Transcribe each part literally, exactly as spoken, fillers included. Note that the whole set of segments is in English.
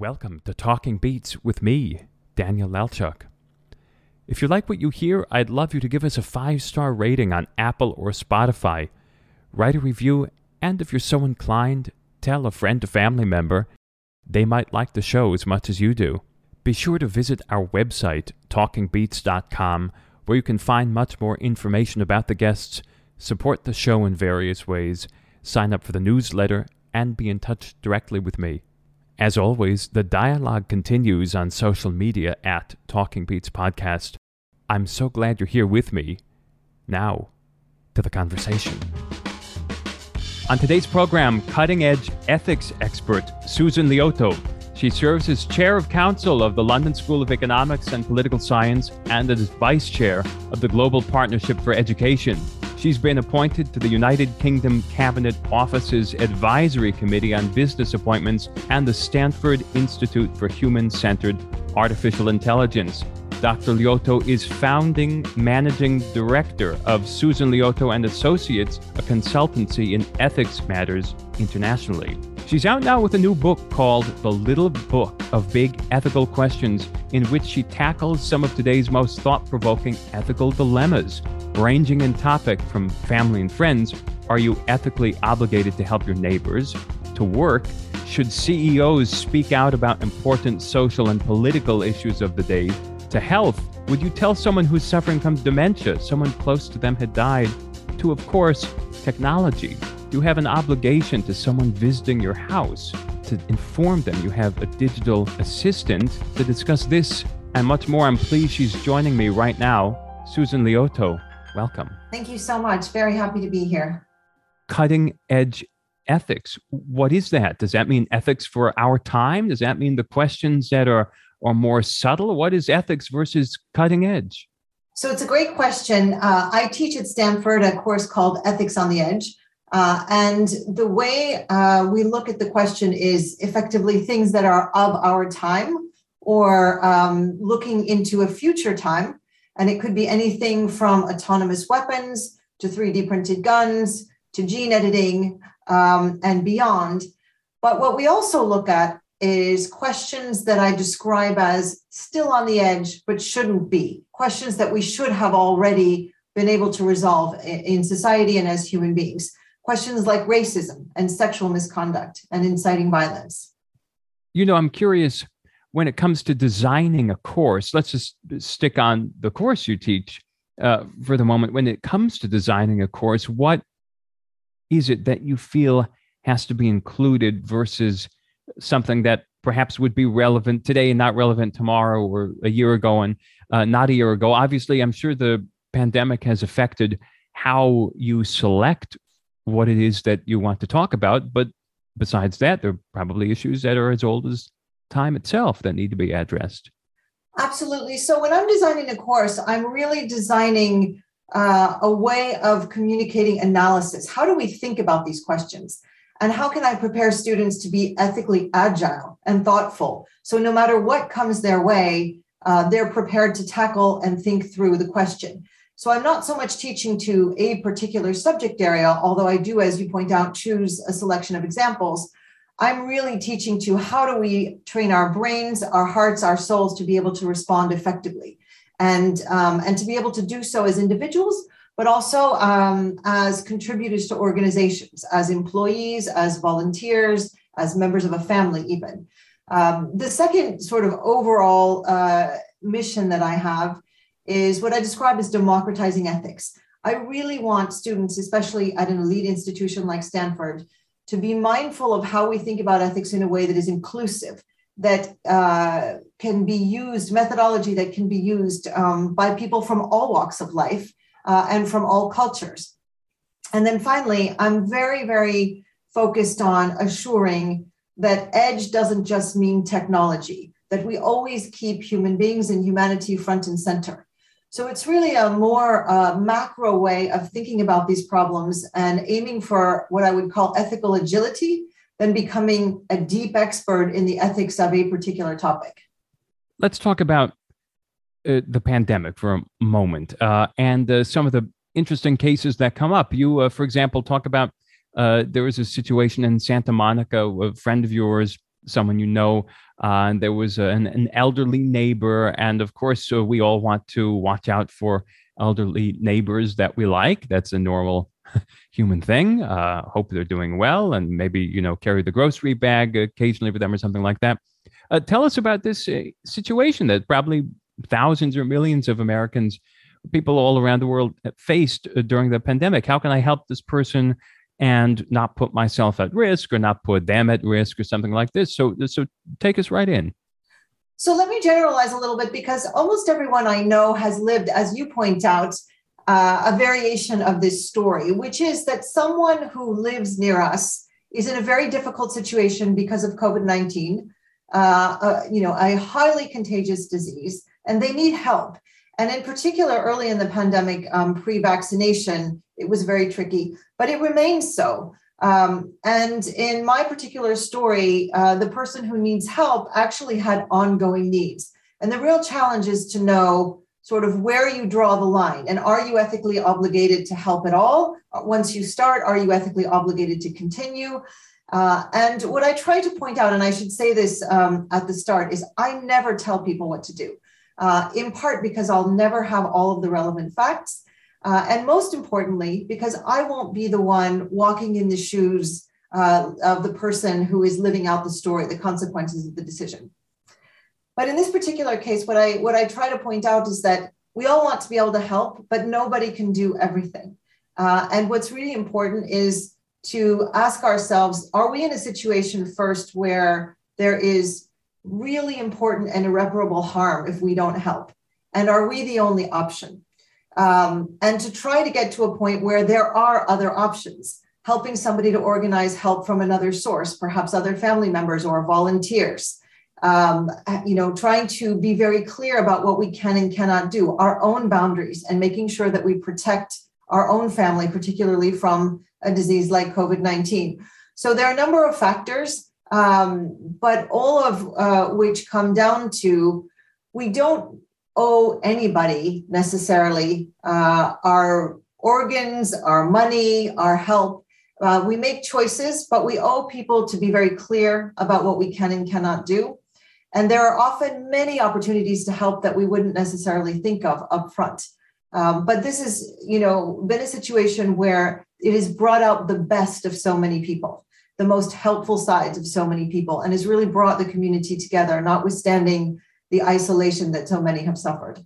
Welcome to Talking Beats with me, Daniel Lalchuk. If you like what you hear, I'd love you to give us a five-star rating on Apple or Spotify. Write a review, and if you're so inclined, tell a friend or family member. They might like the show as much as you do. Be sure to visit our website, talking beats dot com, where you can find much more information about the guests, support the show in various ways, sign up for the newsletter, and be in touch directly with me. As always, the dialogue continues on social media at Talking Beats Podcast. I'm so glad you're here with me. Now, to the conversation. On today's program, cutting-edge ethics expert Susan Liotto. She serves as Chair of Council of the London School of Economics and Political Science and as Vice Chair of the Global Partnership for Education. She's been appointed to the United Kingdom Cabinet Office's Advisory Committee on Business Appointments and the Stanford Institute for Human-Centered Artificial Intelligence. Doctor Liotto is founding managing director of Susan Liotto and Associates, a consultancy in ethics matters internationally. She's out now with a new book called The Little Book of Big Ethical Questions, in which she tackles some of today's most thought-provoking ethical dilemmas, ranging in topic from family and friends. Are you ethically obligated to help your neighbors? To work, should C E Os speak out about important social and political issues of the day? To health, would you tell someone who's suffering from dementia, someone close to them had died? To, of course, technology. Do you have an obligation to someone visiting your house to inform them you have a digital assistant? To discuss this and much more, I'm pleased she's joining me right now. Susan Liotto, welcome. Thank you so much. Very happy to be here. Cutting edge ethics. What is that? Does that mean ethics for our time? Does that mean the questions that are, are more subtle? What is ethics versus cutting edge? So it's a great question. Uh, I teach at Stanford a course called Ethics on the Edge. Uh, and the way uh, we look at the question is effectively things that are of our time or um, looking into a future time. And it could be anything from autonomous weapons to three D printed guns to gene editing um, and beyond. But what we also look at is questions that I describe as still on the edge, but shouldn't be. Questions that we should have already been able to resolve in society and as human beings. Questions like racism and sexual misconduct and inciting violence. You know, I'm curious, when it comes to designing a course, let's just stick on the course you teach uh, for the moment. When it comes to designing a course, what is it that you feel has to be included versus something that perhaps would be relevant today and not relevant tomorrow or a year ago and uh, not a year ago? Obviously, I'm sure the pandemic has affected how you select what it is that you want to talk about. But besides that, there are probably issues that are as old as time itself that need to be addressed. Absolutely. So when I'm designing a course, I'm really designing uh, a way of communicating analysis. How do we think about these questions? And how can I prepare students to be ethically agile and thoughtful? So no matter what comes their way, uh, they're prepared to tackle and think through the question. So I'm not so much teaching to a particular subject area, although I do, as you point out, choose a selection of examples. I'm really teaching to how do we train our brains, our hearts, our souls to be able to respond effectively and, um, and to be able to do so as individuals, but also um, as contributors to organizations, as employees, as volunteers, as members of a family even. Um, the second sort of overall uh, mission that I have is what I describe as democratizing ethics. I really want students, especially at an elite institution like Stanford, to be mindful of how we think about ethics in a way that is inclusive, that uh, can be used, methodology that can be used um, by people from all walks of life uh, and from all cultures. And then finally, I'm very, very focused on assuring that edge doesn't just mean technology, that we always keep human beings and humanity front and center. So it's really a more uh, macro way of thinking about these problems and aiming for what I would call ethical agility than becoming a deep expert in the ethics of a particular topic. Let's talk about uh, the pandemic for a moment uh, and uh, some of the interesting cases that come up. You, uh, for example, talk about uh, there was a situation in Santa Monica, a friend of yours, someone you know, Uh, and there was an, an elderly neighbor. And of course, so we all want to watch out for elderly neighbors that we like. That's a normal human thing. Uh, hope they're doing well, and maybe, you know, carry the grocery bag occasionally for them or something like that. Uh, tell us about this uh, situation that probably thousands or millions of Americans, people all around the world, faced uh, during the pandemic. How can I help this person and not put myself at risk or not put them at risk or something like this? So, so take us right in. So let me generalize a little bit, because almost everyone I know has lived, as you point out, uh, a variation of this story, which is that someone who lives near us is in a very difficult situation because of COVID nineteen, uh, uh, you know, a highly contagious disease, and they need help. And in particular, early in the pandemic, um, pre-vaccination, it was very tricky, but it remains so. Um, and in my particular story, uh, the person who needs help actually had ongoing needs. And the real challenge is to know sort of where you draw the line. And are you ethically obligated to help at all? Once you start, are you ethically obligated to continue? Uh, and what I try to point out, and I should say this um, at the start, is I never tell people what to do, uh, in part because I'll never have all of the relevant facts. Uh, and most importantly, because I won't be the one walking in the shoes uh, of the person who is living out the story, the consequences of the decision. But in this particular case, what I what I try to point out is that we all want to be able to help, but nobody can do everything. Uh, and what's really important is to ask ourselves, are we in a situation first where there is really important and irreparable harm if we don't help? And are we the only option? Um, and to try to get to a point where there are other options, helping somebody to organize help from another source, perhaps other family members or volunteers, um, you know, trying to be very clear about what we can and cannot do, our own boundaries, and making sure that we protect our own family, particularly from a disease like COVID nineteen. So there are a number of factors, um, but all of uh, which come down to, we don't owe anybody necessarily uh, our organs, our money, our help. Uh, we make choices, but we owe people to be very clear about what we can and cannot do. And there are often many opportunities to help that we wouldn't necessarily think of up front. Um, but this is, you know, been a situation where it has brought out the best of so many people, the most helpful sides of so many people, and has really brought the community together, notwithstanding the isolation that so many have suffered.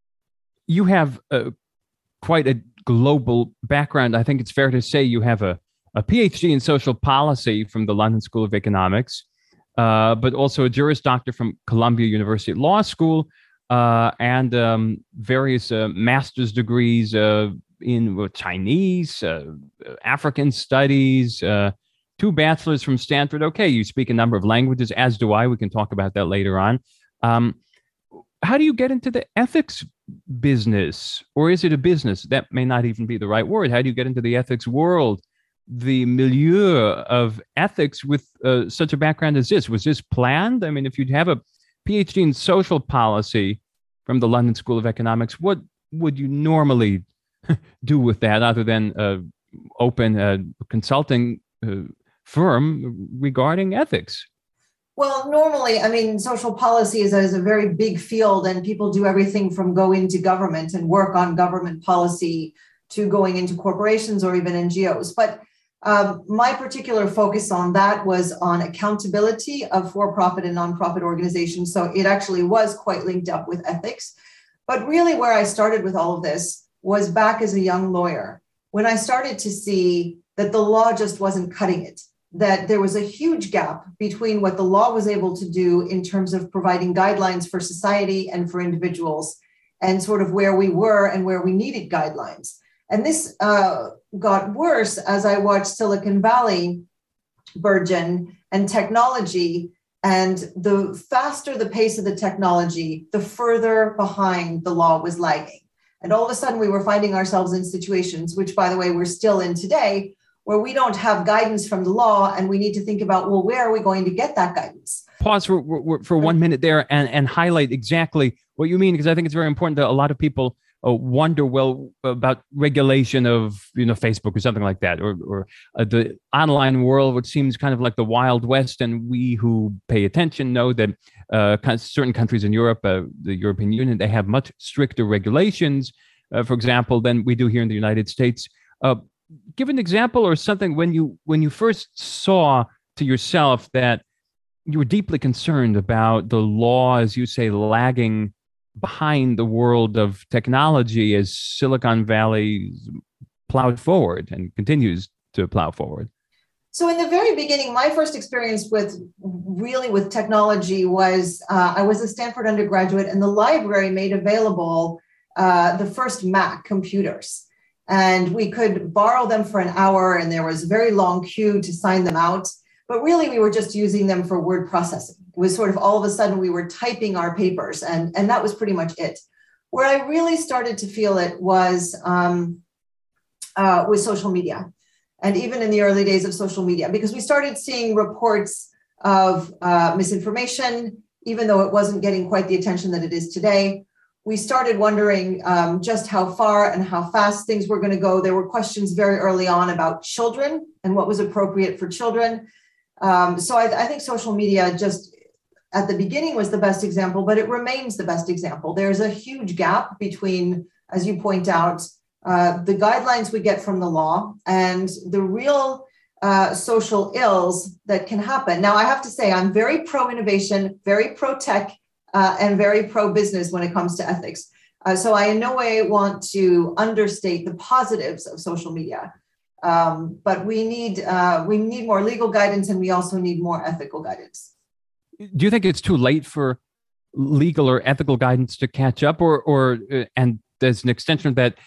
You have uh, quite a global background. I think it's fair to say you have a, a PhD in social policy from the London School of Economics, uh, but also a Juris Doctor from Columbia University Law School, uh, and um, various uh, master's degrees uh, in uh, Chinese, uh, African studies, uh, two bachelors from Stanford. Okay, you speak a number of languages, as do I. We can talk about that later on. Um, how do you get into the ethics business? Or is it a business? That may not even be the right word. How do you get into the ethics world, the milieu of ethics with uh, such a background as this? Was this planned? I mean, if you'd have a PhD in social policy from the London School of Economics, what would you normally do with that other than uh, open a consulting uh, firm regarding ethics? Well, normally, I mean, social policy is a, is a very big field, and people do everything from go into government and work on government policy to going into corporations or even N G Os. But um, my particular focus on that was on accountability of for-profit and nonprofit organizations. So it actually was quite linked up with ethics. But really where I started with all of this was back as a young lawyer, when I started to see that the law just wasn't cutting it, that there was a huge gap between what the law was able to do in terms of providing guidelines for society and for individuals, and sort of where we were and where we needed guidelines. And this uh, got worse as I watched Silicon Valley burgeon and technology. And the faster the pace of the technology, the further behind the law was lagging. And all of a sudden, we were finding ourselves in situations, which, by the way, we're still in today, where we don't have guidance from the law, and we need to think about, well, where are we going to get that guidance? Pause for, for one minute there and, and highlight exactly what you mean, because I think it's very important that a lot of people uh, wonder, well, about regulation of, you know, Facebook or something like that, or or uh, the online world, which seems kind of like the Wild West, and we who pay attention know that uh, certain countries in Europe, uh, the European Union, they have much stricter regulations, uh, for example, than we do here in the United States. Uh, give an example or something when you when you first saw to yourself that you were deeply concerned about the law, as you say, lagging behind the world of technology as Silicon Valley plowed forward and continues to plow forward. So in the very beginning, my first experience with really with technology was uh, I was a Stanford undergraduate, and the library made available uh, the first Mac computers. And we could borrow them for an hour, and there was a very long queue to sign them out. But really, we were just using them for word processing. It was sort of all of a sudden we were typing our papers, and, and that was pretty much it. Where I really started to feel it was um, uh, with social media, and even in the early days of social media, because we started seeing reports of uh, misinformation, even though it wasn't getting quite the attention that it is today. We started wondering um, just how far and how fast things were going to go. There were questions very early on about children and what was appropriate for children. Um, so I, I think social media just at the beginning was the best example, but it remains the best example. There's a huge gap between, as you point out, uh, the guidelines we get from the law and the real uh, social ills that can happen. Now, I have to say, I'm very pro-innovation, very pro-tech, uh, and very pro-business when it comes to ethics. Uh, so I in no way want to understate the positives of social media. Um, but we need uh, we need more legal guidance, and we also need more ethical guidance. Do you think it's too late for legal or ethical guidance to catch up, or or uh, and as an extension of that,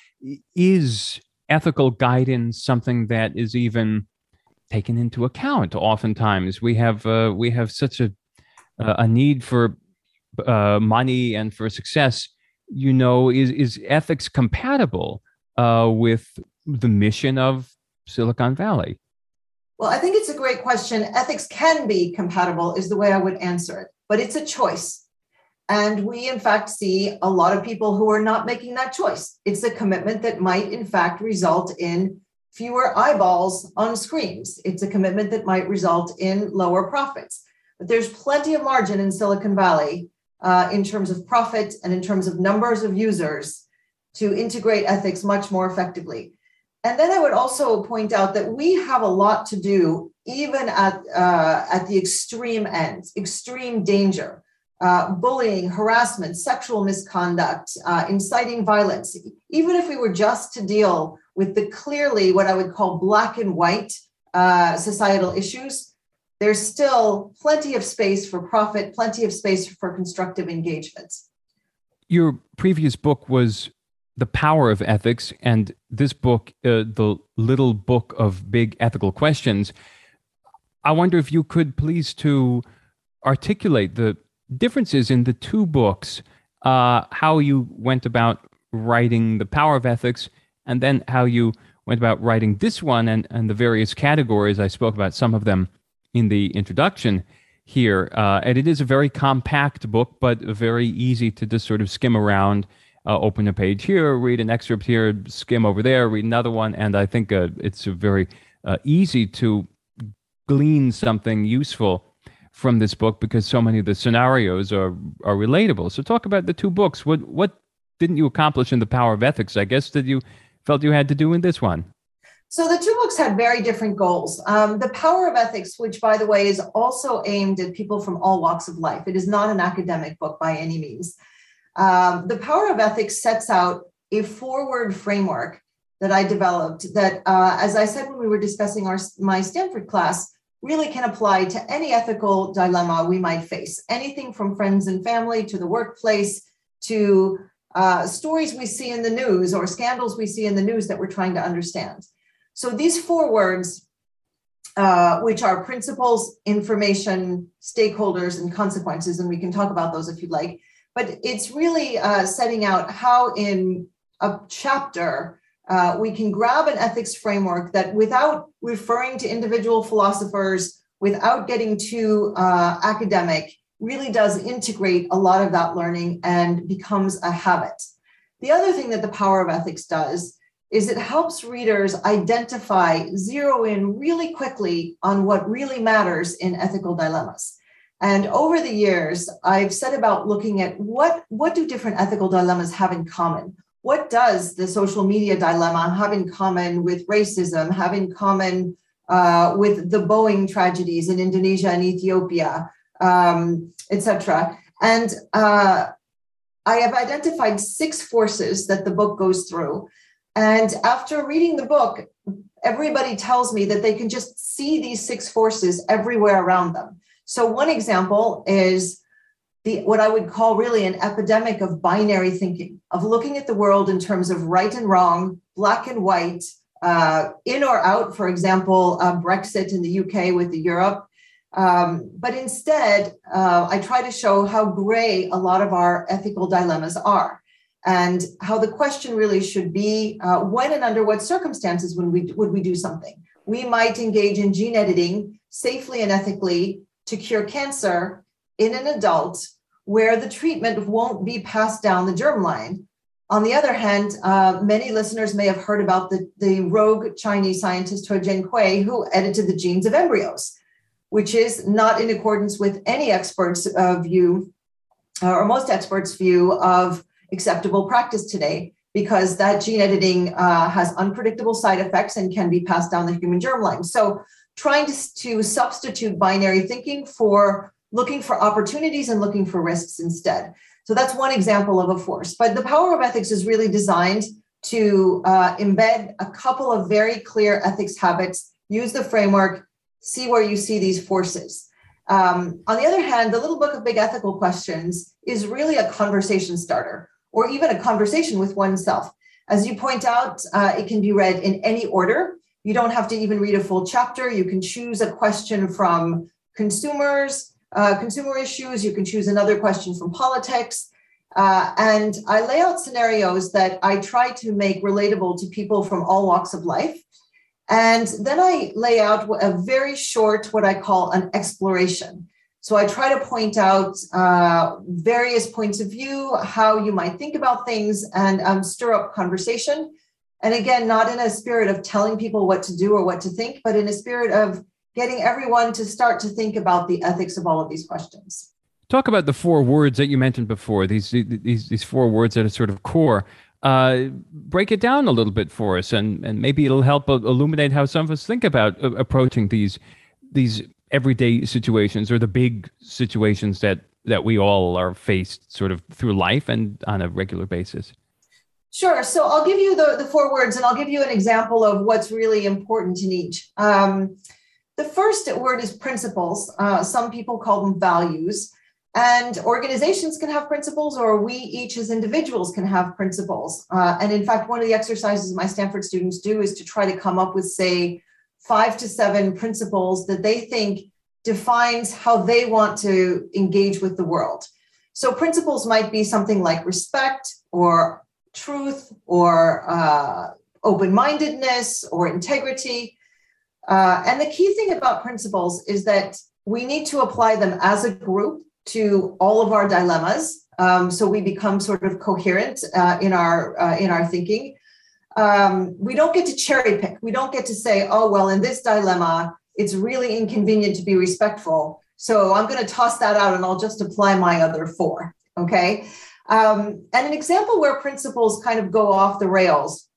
is ethical guidance something that is even taken into account? Oftentimes, we have uh, we have such a uh, a need for uh, money and for success. You know, is is ethics compatible uh, with the mission of Silicon Valley? Well, I think it's a great question. Ethics can be compatible is the way I would answer it, but it's a choice. And we, in fact, see a lot of people who are not making that choice. It's a commitment that might, in fact, result in fewer eyeballs on screens. It's a commitment that might result in lower profits. But there's plenty of margin in Silicon Valley uh, in terms of profit and in terms of numbers of users to integrate ethics much more effectively. And then I would also point out that we have a lot to do, even at, uh, at the extreme ends, extreme danger, uh, bullying, harassment, sexual misconduct, uh, inciting violence. Even if we were just to deal with the clearly what I would call black and white uh, societal issues, there's still plenty of space for profit, plenty of space for constructive engagement. Your previous book was The Power of Ethics, and this book, uh, The Little Book of Big Ethical Questions. I wonder if you could please to articulate the differences in the two books, uh, how you went about writing The Power of Ethics, and then how you went about writing this one, and, and the various categories. I spoke about some of them in the introduction here. Uh, and it is a very compact book, but very easy to just sort of skim around. Uh, open a page here, read an excerpt here, skim over there, read another one. And I think uh, it's a very uh, easy to glean something useful from this book because so many of the scenarios are are relatable. So talk about the two books. What what didn't you accomplish in The Power of Ethics, I guess, that you felt you had to do in this one? So the two books had very different goals. Um, The Power of Ethics, which, by the way, is also aimed at people from all walks of life. It is not an academic book by any means. Um, the Power of Ethics sets out a four-word framework that I developed that, uh, as I said when we were discussing our my Stanford class, really can apply to any ethical dilemma we might face. Anything from friends and family to the workplace to uh, stories we see in the news or scandals we see in the news that we're trying to understand. So these four words, uh, which are principles, information, stakeholders, and consequences, and we can talk about those if you'd like, but it's really uh, setting out how in a chapter uh, we can grab an ethics framework that, without referring to individual philosophers, without getting too uh, academic, really does integrate a lot of that learning and becomes a habit. The other thing that the power of ethics does is it helps readers identify, zero in really quickly on what really matters in ethical dilemmas. And over the years, I've set about looking at what, what do different ethical dilemmas have in common? What does the social media dilemma have in common with racism, have in common uh, with the Boeing tragedies in Indonesia and Ethiopia, um, et cetera? And uh, I have identified six forces that the book goes through. And after reading the book, everybody tells me that they can just see these six forces everywhere around them. So one example is the what I would call really an epidemic of binary thinking, of looking at the world in terms of right and wrong, black and white, uh, in or out, for example, uh, Brexit in the U K with the Europe. Um, but instead, uh, I try to show how gray a lot of our ethical dilemmas are, and how the question really should be, uh, when and under what circumstances would we, would we do something? We might engage in gene editing safely and ethically to cure cancer in an adult where the treatment won't be passed down the germline. On the other hand, uh, many listeners may have heard about the, the rogue Chinese scientist He Jiankui, who edited the genes of embryos, which is not in accordance with any experts' uh, view, uh, or most experts' view of acceptable practice today, because that gene editing uh, has unpredictable side effects and can be passed down the human germline. So trying to, to substitute binary thinking for looking for opportunities and looking for risks instead. So that's one example of a force. But the power of ethics is really designed to uh, embed a couple of very clear ethics habits, use the framework, see where you see these forces. Um, on the other hand, the Little Book of Big Ethical Questions is really a conversation starter, or even a conversation with oneself. As you point out, uh, it can be read in any order. You don't have to even read a full chapter. You can choose a question from consumers, uh, consumer issues. You can choose another question from politics. Uh, and I lay out scenarios that I try to make relatable to people from all walks of life. And then I lay out a very short, what I call an exploration. So I try to point out uh, various points of view, how you might think about things, and um, stir up conversation. And again, not in a spirit of telling people what to do or what to think, but in a spirit of getting everyone to start to think about the ethics of all of these questions. Talk about the four words that you mentioned before, these these, these four words that are sort of core. Uh, break it down a little bit for us, and, and maybe it'll help illuminate how some of us think about uh, approaching these these everyday situations, or the big situations that, that we all are faced sort of through life and on a regular basis. Sure. So I'll give you the, the four words, and I'll give you an example of what's really important in each. Um, the first word is principles. Uh, some people call them values. And organizations can have principles, or we each as individuals can have principles. Uh, and in fact, one of the exercises my Stanford students do is to try to come up with, say, five to seven principles that they think defines how they want to engage with the world. So principles might be something like respect, or truth, or uh, open-mindedness, or integrity. Uh, and the key thing about principles is that we need to apply them as a group to all of our dilemmas, um, so we become sort of coherent uh, in our uh, in our thinking. Um, we don't get to cherry pick. We don't get to say, oh, well, in this dilemma, it's really inconvenient to be respectful, so I'm going to toss that out and I'll just apply my other four. Okay. Um, and an example where principles kind of go off the rails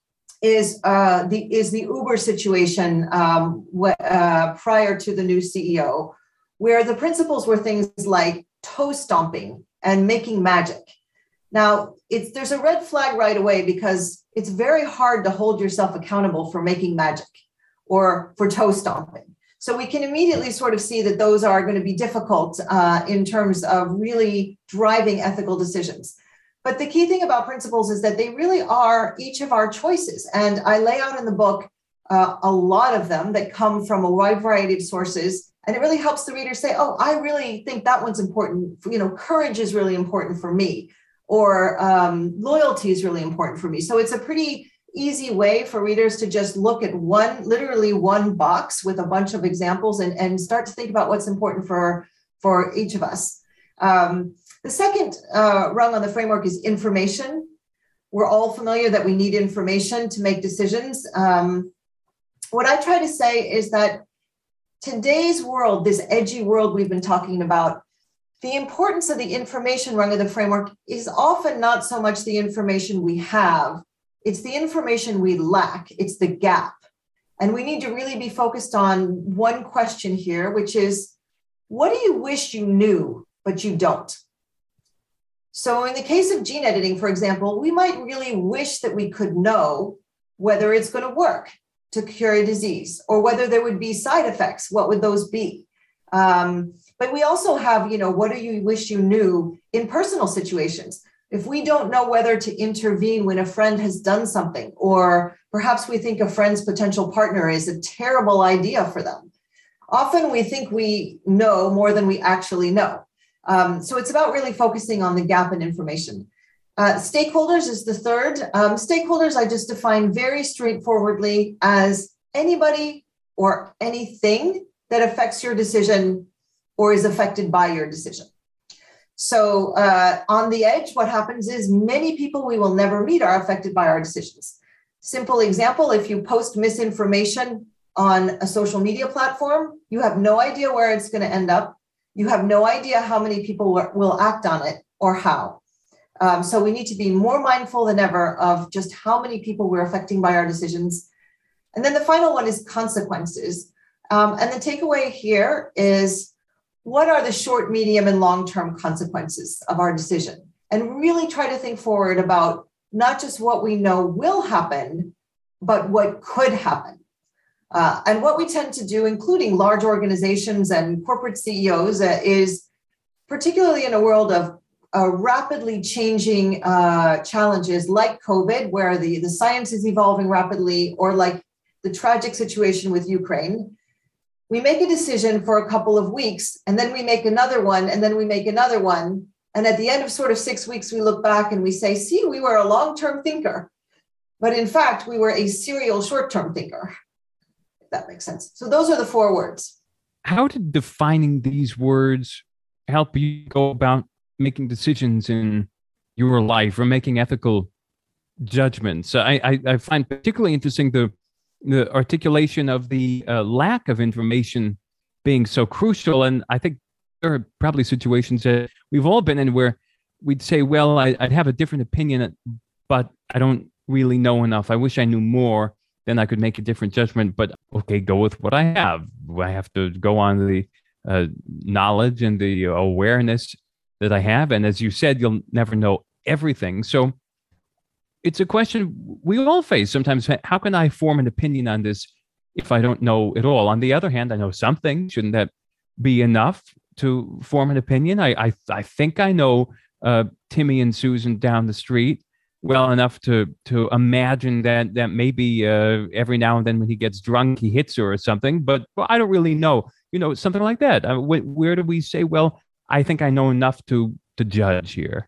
is uh, the is the Uber situation um, wh- uh, prior to the new C E O, where the principles were things like toe stomping and making magic. Now, it's there's a red flag right away, because it's very hard to hold yourself accountable for making magic or for toe stomping. So we can immediately sort of see that those are going to be difficult uh, in terms of really driving ethical decisions. But the key thing about principles is that they really are each of our choices. And I lay out in the book uh, a lot of them that come from a wide variety of sources. And it really helps the reader say, oh, I really think that one's important. You know, courage is really important for me, or um, loyalty is really important for me. So it's a pretty easy way for readers to just look at one, literally one box with a bunch of examples, and, and start to think about what's important for, for each of us. Um, the second uh, rung on the framework is information. We're all familiar that we need information to make decisions. Um, what I try to say is that today's world, this edgy world we've been talking about, the importance of the information rung of the framework is often not so much the information we have, it's the information we lack, it's the gap. And we need to really be focused on one question here, which is, what do you wish you knew, but you don't? So in the case of gene editing, for example, we might really wish that we could know whether it's going to work to cure a disease, or whether there would be side effects. What would those be? Um, but we also have, you know, what do you wish you knew in personal situations? If we don't know whether to intervene when a friend has done something, or perhaps we think a friend's potential partner is a terrible idea for them, often we think we know more than we actually know. Um, so it's about really focusing on the gap in information. Uh, stakeholders is the third. Um, stakeholders I just define very straightforwardly as anybody or anything that affects your decision or is affected by your decision. So uh, on the edge, what happens is many people we will never meet are affected by our decisions. Simple example, if you post misinformation on a social media platform, you have no idea where it's going to end up. You have no idea how many people will act on it or how. Um, so we need to be more mindful than ever of just how many people we're affecting by our decisions. And then the final one is consequences. Um, and the takeaway here is, what are the short, medium, and long-term consequences of our decision? And really try to think forward about not just what we know will happen, but what could happen. Uh, and what we tend to do, including large organizations and corporate C E Os, uh, is particularly in a world of uh, rapidly changing uh, challenges like COVID, where the, the science is evolving rapidly, or like the tragic situation with Ukraine. We make a decision for a couple of weeks, and then we make another one, and then we make another one. And at the end of sort of six weeks, we look back and we say, see, we were a long-term thinker. But in fact, we were a serial short-term thinker. If that makes sense. So those are the four words. How did defining these words help you go about making decisions in your life or making ethical judgments? I, I, I find particularly interesting the the articulation of the uh, lack of information being so crucial. And I think there are probably situations that we've all been in where we'd say, well, I, I'd have a different opinion, but I don't really know enough. I wish I knew more, then I could make a different judgment. But okay, go with what I have. I have to go on the uh, knowledge and the awareness that I have. And as you said, you'll never know everything. So it's a question we all face sometimes. How can I form an opinion on this if I don't know it all? On the other hand, I know something. Shouldn't that be enough to form an opinion? I I, I think I know uh, Timmy and Susan down the street well enough to to imagine that that maybe uh, every now and then when he gets drunk, he hits her or something. But well, I don't really know. You know, something like that. Uh, wh- where do we say, well, I think I know enough to to judge here?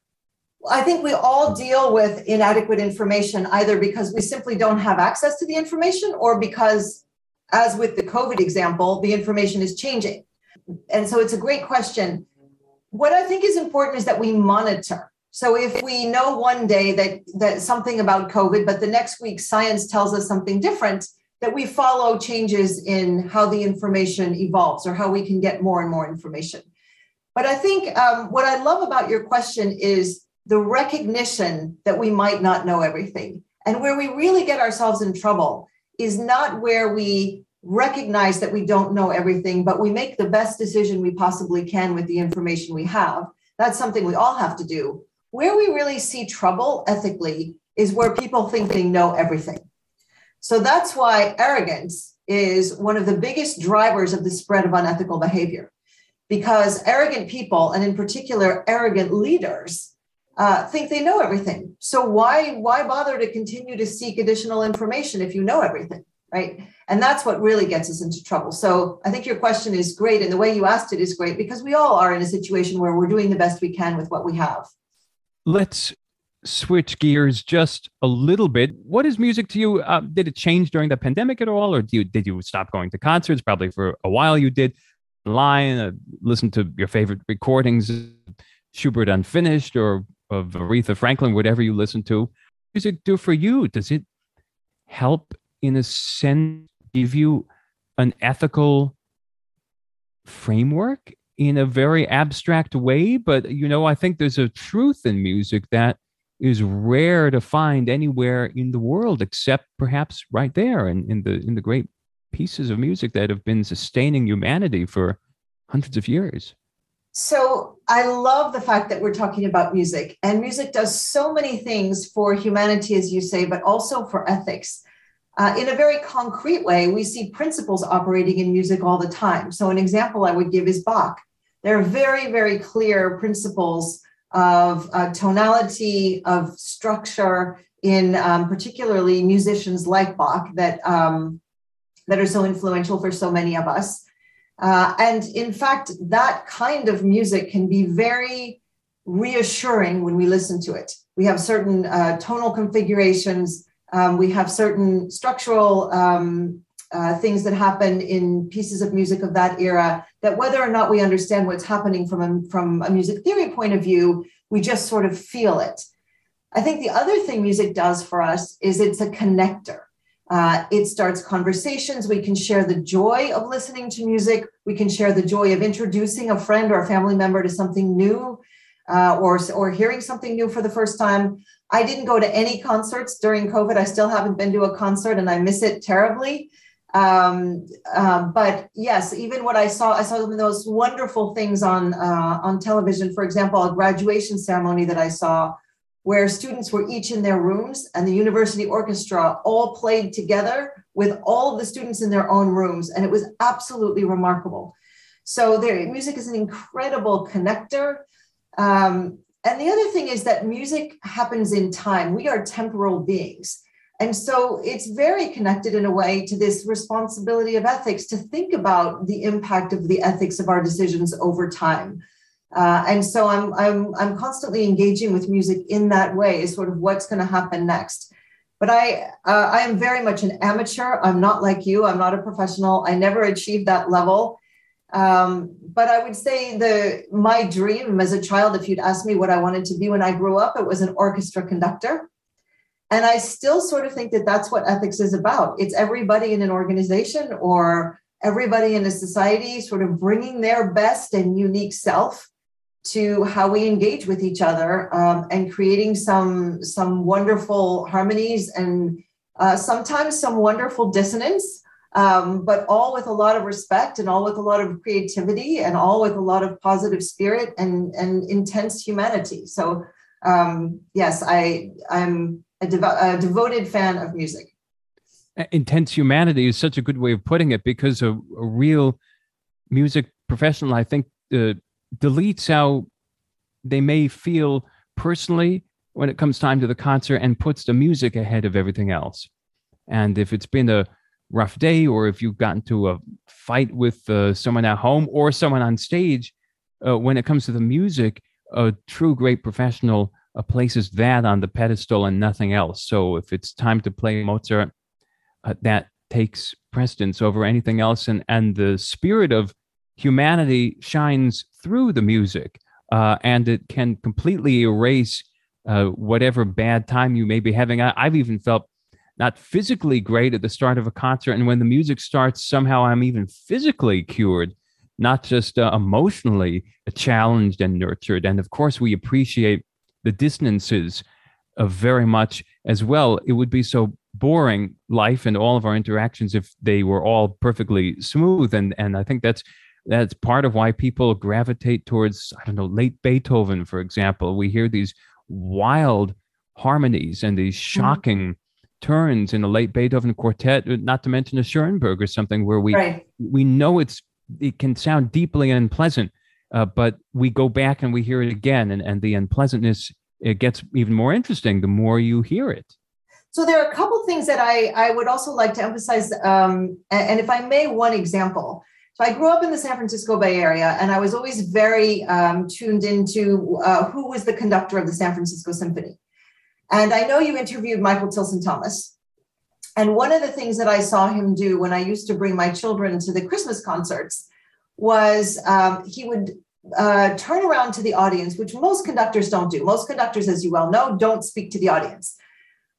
I think we all deal with inadequate information, either because we simply don't have access to the information, or because, as with the COVID example, the information is changing. And so it's a great question. What I think is important is that we monitor. So if we know one day that, that something about COVID, but the next week science tells us something different, that we follow changes in how the information evolves or how we can get more and more information. But I think um, what I love about your question is the recognition that we might not know everything. And where we really get ourselves in trouble is not where we recognize that we don't know everything, but we make the best decision we possibly can with the information we have. That's something we all have to do. Where we really see trouble ethically is where people think they know everything. So that's why arrogance is one of the biggest drivers of the spread of unethical behavior, because arrogant people, and in particular arrogant leaders, Uh, think they know everything. So why why bother to continue to seek additional information if you know everything, right? And that's what really gets us into trouble. So I think your question is great, and the way you asked it is great, because we all are in a situation where we're doing the best we can with what we have. Let's switch gears just a little bit. What is music to you? Uh, did it change during the pandemic at all, or do you, did you stop going to concerts? Probably for a while you did. Online, uh, listen to your favorite recordings, Schubert Unfinished, or of Aretha Franklin, whatever you listen to. music do for you? Does it help, in a sense, give you an ethical framework in a very abstract way? But, you know, I think there's a truth in music that is rare to find anywhere in the world, except perhaps right there in, in the in the great pieces of music that have been sustaining humanity for hundreds of years. So I love the fact that we're talking about music, and music does so many things for humanity, as you say, but also for ethics. Uh, in a very concrete way, we see principles operating in music all the time. So an example I would give is Bach. There are very, very clear principles of uh, tonality, of structure in um, particularly musicians like Bach that, um, that are so influential for so many of us. Uh, and in fact, that kind of music can be very reassuring when we listen to it. We have certain uh, tonal configurations. Um, we have certain structural um, uh, things that happen in pieces of music of that era that, whether or not we understand what's happening from a, from a music theory point of view, we just sort of feel it. I think the other thing music does for us is it's a connector. Uh, it starts conversations. We can share the joy of listening to music. We can share the joy of introducing a friend or a family member to something new, uh, or, or hearing something new for the first time. I didn't go to any concerts during COVID. I still haven't been to a concert, and I miss it terribly. Um, uh, but yes, even what I saw, I saw some of those wonderful things on, uh, on television. For example, a graduation ceremony that I saw where students were each in their rooms and the university orchestra all played together with all of the students in their own rooms. And it was absolutely remarkable. So there, music is an incredible connector. Um, and the other thing is that music happens in time. We are temporal beings. And so it's very connected in a way to this responsibility of ethics to think about the impact of the ethics of our decisions over time. Uh, and so I'm, I'm, I'm constantly engaging with music in that way, is sort of what's going to happen next. But I, uh, I am very much an amateur. I'm not like you. I'm not a professional. I never achieved that level. Um, but I would say the my dream as a child, if you'd asked me what I wanted to be when I grew up, it was an orchestra conductor. And I still sort of think that that's what ethics is about. It's everybody in an organization or everybody in a society sort of bringing their best and unique self to how we engage with each other, um, and creating some, some wonderful harmonies and uh, sometimes some wonderful dissonance, um, but all with a lot of respect and all with a lot of creativity and all with a lot of positive spirit and, and intense humanity. So um, yes, I, I'm a, devo- a devoted fan of music. Intense humanity is such a good way of putting it, because a, a real music professional, I think, uh, deletes how they may feel personally when it comes time to the concert and puts the music ahead of everything else. And if it's been a rough day, or if you've gotten to a fight with uh, someone at home or someone on stage, uh, when it comes to the music, a true great professional uh, places that on the pedestal and nothing else. So if it's time to play Mozart, uh, that takes precedence over anything else. And, and the spirit of humanity shines through the music, uh, and it can completely erase uh, whatever bad time you may be having. I, I've even felt not physically great at the start of a concert, and when the music starts, somehow I'm even physically cured, not just uh, emotionally challenged and nurtured. And of course, we appreciate the dissonances uh, very much as well. It would be so boring, life and all of our interactions, if they were all perfectly smooth. And and I think that's That's part of why people gravitate towards, I don't know, late Beethoven, for example. We hear these wild harmonies and these shocking mm-hmm. turns in a late Beethoven quartet, not to mention a Schoenberg or something, where we right. we know it's it can sound deeply unpleasant, uh, but we go back and we hear it again, and, and the unpleasantness, it gets even more interesting the more you hear it. So there are a couple things that I, I would also like to emphasize, um, and, and if I may, one example. So I grew up in the San Francisco Bay Area, and I was always very um, tuned into uh, who was the conductor of the San Francisco Symphony. And I know you interviewed Michael Tilson Thomas. And one of the things that I saw him do when I used to bring my children to the Christmas concerts was um, he would uh, turn around to the audience, which most conductors don't do. Most conductors, as you well know, don't speak to the audience.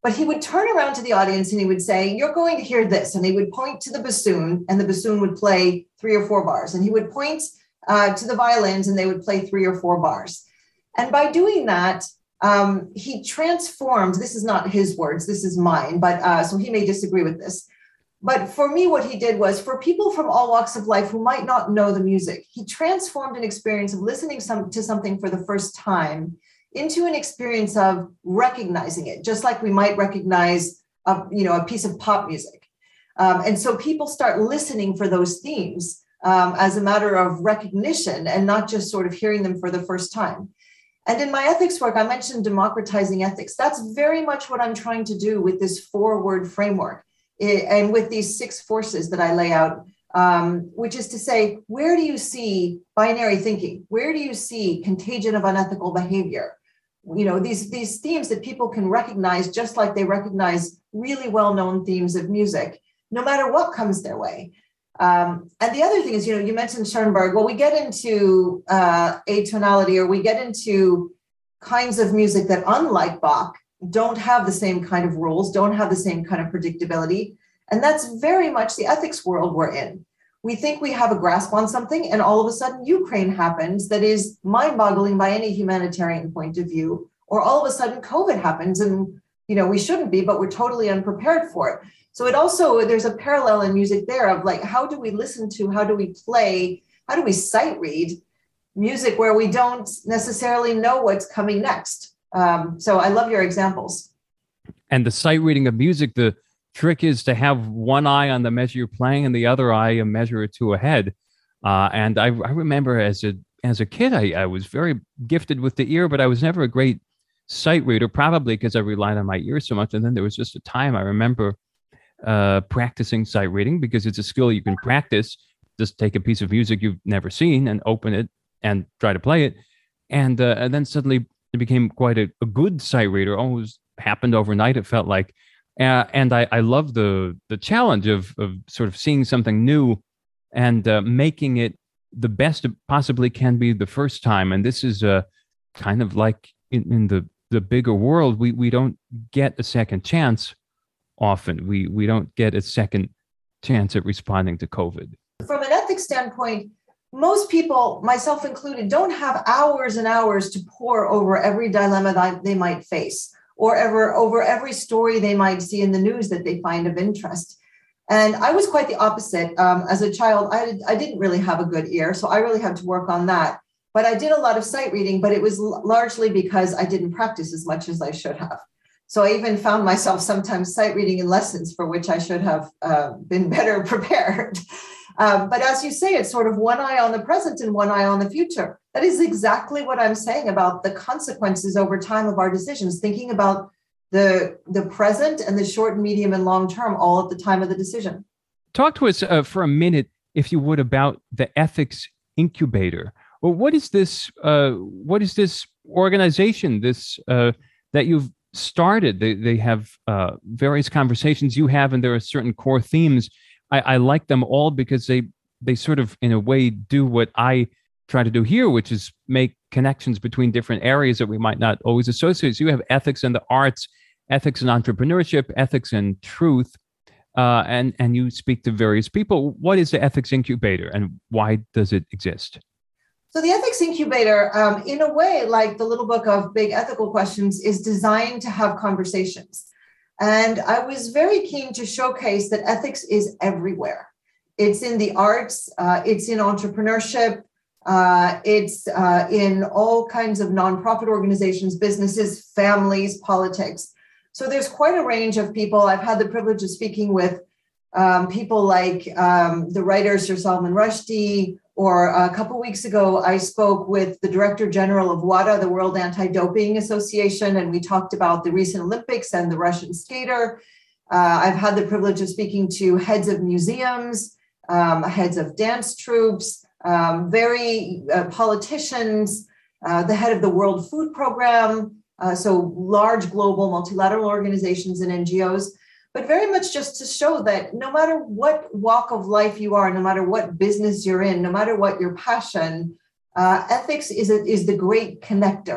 But he would turn around to the audience and he would say, you're going to hear this. And he would point to the bassoon, and the bassoon would play three or four bars. And he would point uh, to the violins, and they would play three or four bars. And by doing that, um, he transformed, this is not his words, this is mine, but uh, so he may disagree with this. But for me, what he did was, for people from all walks of life who might not know the music, he transformed an experience of listening some, to something for the first time into an experience of recognizing it, just like we might recognize a, you know, a piece of pop music. Um, and so people start listening for those themes um, as a matter of recognition and not just sort of hearing them for the first time. And in my ethics work, I mentioned democratizing ethics. That's very much what I'm trying to do with this four-word framework it, and with these six forces that I lay out, um, which is to say, where do you see binary thinking? Where do you see contagion of unethical behavior? You know, these, these themes that people can recognize just like they recognize really well-known themes of music, no matter what comes their way. Um, and the other thing is, you know, you mentioned Schoenberg. Well, we get into uh, atonality, or we get into kinds of music that, unlike Bach, don't have the same kind of rules, don't have the same kind of predictability. And that's very much the ethics world we're in. We think we have a grasp on something, and all of a sudden Ukraine happens that is mind-boggling by any humanitarian point of view, or all of a sudden COVID happens and, you know, we shouldn't be, but we're totally unprepared for it. So it also, there's a parallel in music there of like, how do we listen to, how do we play, how do we sight read music where we don't necessarily know what's coming next? Um, so I love your examples. And the sight reading of music, the trick is to have one eye on the measure you're playing and the other eye a measure or two ahead. Uh, and I, I remember as a as a kid, I, I was very gifted with the ear, but I was never a great sight reader, probably because I relied on my ears so much. And then there was just a time I remember uh, practicing sight reading, because it's a skill you can practice. Just take a piece of music you've never seen and open it and try to play it. And, uh, and then suddenly it became quite a, a good sight reader. Almost happened overnight, it felt like. Uh, and I, I love the the challenge of of sort of seeing something new and uh, making it the best it possibly can be the first time. And this is uh, kind of like in, in the, the bigger world, we we don't get a second chance often. We we don't get a second chance at responding to COVID. From an ethics standpoint, most people, myself included, don't have hours and hours to pore over every dilemma that they might face, or ever over every story they might see in the news that they find of interest. And I was quite the opposite. Um, as a child, I, I didn't really have a good ear, so I really had to work on that. But I did a lot of sight reading, but it was l- largely because I didn't practice as much as I should have. So I even found myself sometimes sight reading in lessons for which I should have uh, been better prepared. Um, but as you say, it's sort of one eye on the present and one eye on the future. That is exactly what I'm saying about the consequences over time of our decisions, thinking about the, the present and the short, medium, and long term all at the time of the decision. Talk to us uh, for a minute, if you would, about the Ethics Incubator. Well, what is this? Uh, what is this organization? This uh, that you've started? They they have uh, various conversations you have, and there are certain core themes. I, I like them all because they they sort of, in a way, do what I try to do here, which is make connections between different areas that we might not always associate. So you have ethics and the arts, ethics and entrepreneurship, ethics and truth, uh, and and you speak to various people. What is the Ethics Incubator, and why does it exist? So the Ethics Incubator, um, in a way, like the little book of big ethical questions, is designed to have conversations. And I was very keen to showcase that ethics is everywhere. It's in the arts, uh, it's in entrepreneurship, uh, it's uh, in all kinds of nonprofit organizations, businesses, families, politics. So there's quite a range of people. I've had the privilege of speaking with um, people like um, the writer Sir Salman Rushdie, or a couple of weeks ago, I spoke with the Director General of WADA, the World Anti-Doping Association, and we talked about the recent Olympics and the Russian skater. Uh, I've had the privilege of speaking to heads of museums, um, heads of dance troops, um, very uh, politicians, uh, the head of the World Food Program, uh, so large global multilateral organizations and N G Os. But very much just to show that no matter what walk of life you are, no matter what business you're in, no matter what your passion, uh, ethics is, a, is the great connector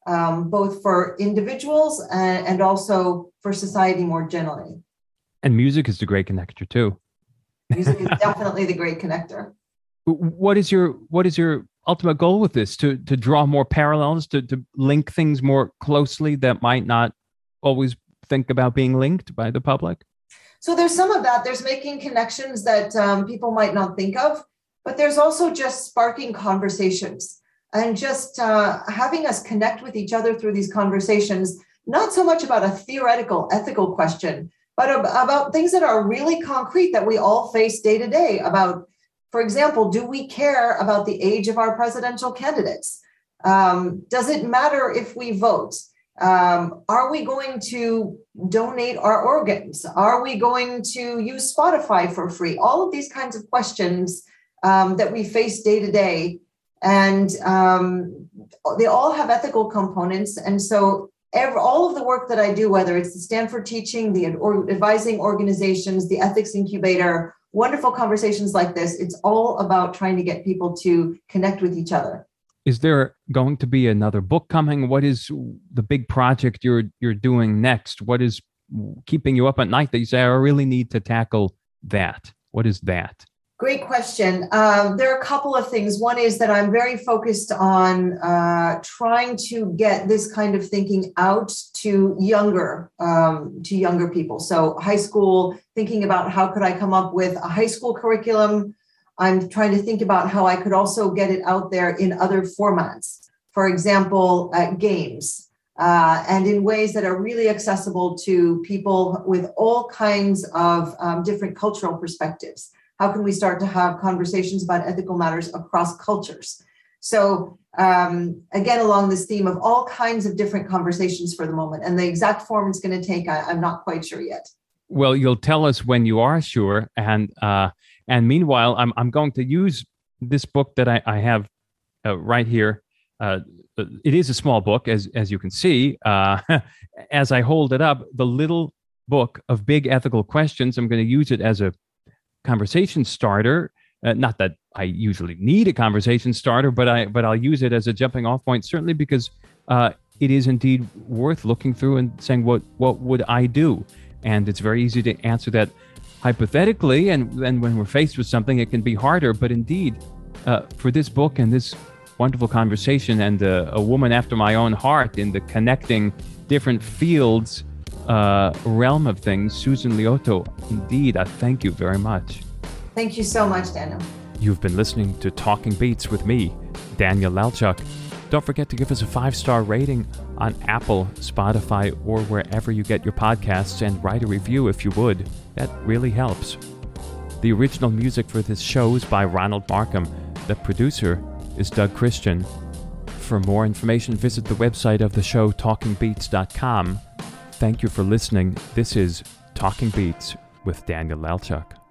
um, both for individuals and, and also for society more generally. And music is the great connector too. Music is definitely the great connector. What is your what is your ultimate goal with this? To to draw more parallels, to to link things more closely that might not always think about being linked by the public? So there's some of that. There's making connections that um, people might not think of, but there's also just sparking conversations and just uh, having us connect with each other through these conversations, not so much about a theoretical ethical question, but ab- about things that are really concrete that we all face day to day about, for example, do we care about the age of our presidential candidates? Um, does it matter if we vote? Um, are we going to donate our organs? Are we going to use Spotify for free? All of these kinds of questions um, that we face day to day. And um, they all have ethical components. And so every, all of the work that I do, whether it's the Stanford Teaching, the or, advising organizations, the ethics incubator, wonderful conversations like this, it's all about trying to get people to connect with each other. Is there going to be another book coming? What is the big project you're you're doing next? What is keeping you up at night that you say, I really need to tackle that? What is that? Great question. Um, there are a couple of things. One is that I'm very focused on uh, trying to get this kind of thinking out to younger, um, to younger people. So high school, thinking about how could I come up with a high school curriculum. I'm trying to think about how I could also get it out there in other formats. For example, uh, games, uh, and in ways that are really accessible to people with all kinds of um, different cultural perspectives. How can we start to have conversations about ethical matters across cultures? So um, again, along this theme of all kinds of different conversations for the moment, and the exact form it's going to take, I, I'm not quite sure yet. Well, you'll tell us when you are sure. And uh, and meanwhile, I'm I'm going to use this book that I, I have uh, right here. Uh, it is a small book, as as you can see. Uh, as I hold it up, the little book of big ethical questions. I'm going to use it as a conversation starter. Uh, not that I usually need a conversation starter, but I but I'll use it as a jumping off point, certainly because uh, it is indeed worth looking through and saying, what what would I do? And it's very easy to answer that hypothetically, and then when we're faced with something, it can be harder. But indeed, uh, for this book and this wonderful conversation, and uh, a woman after my own heart in the connecting different fields uh, realm of things, Susan Liotto, indeed, I thank you very much. Thank you so much, Daniel. You've been listening to Talking Beats with me, Daniel Lalchuk. Don't forget to give us a five-star rating on Apple, Spotify, or wherever you get your podcasts, and write a review if you would. That really helps. The original music for this show is by Ronald Markham. The producer is Doug Christian. For more information, visit the website of the show, talking beats dot com. Thank you for listening. This is Talking Beats with Daniel Lalchuk.